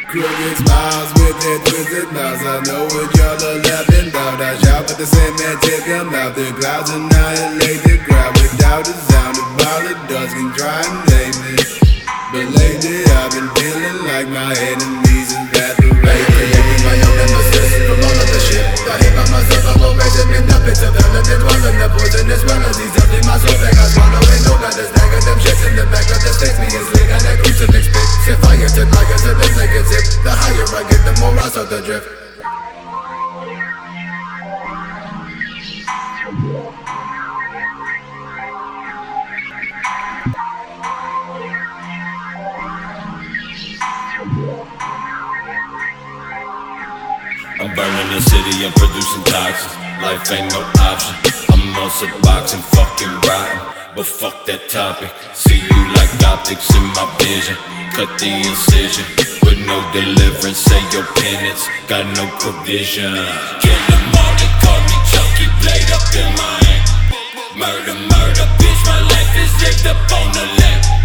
Crooked smiles with their twisted mouths. I know what y'all are laughing about. I shout with the same man, take them out. The clouds annihilate the crowd without a sound. A ball of dust can try and blame me, but lately I've been feeling like my enemies evaporated. Creating my own nemesis from all of the shit I hit by myself. I'm always admitting up into villain and dwelling the poisonous melodies up in my soul. They got swallowing no letters, snagging them shits in the back of the stakes. Me and slick and that crucifix spit. Set fire to liars and them like a zip. The higher I get, the more I start to drift. I'm burning the city, I'm producing toxins. Life ain't no option. I'm on suboxone, fucking rotten. But fuck that topic. See you like optics in my vision. Cut the incision with no deliverance. Say your penance, got no provision. Kill them all, they call me Chucky. Blade up in my hand. Murder, murder, bitch, my life is lived up on the land.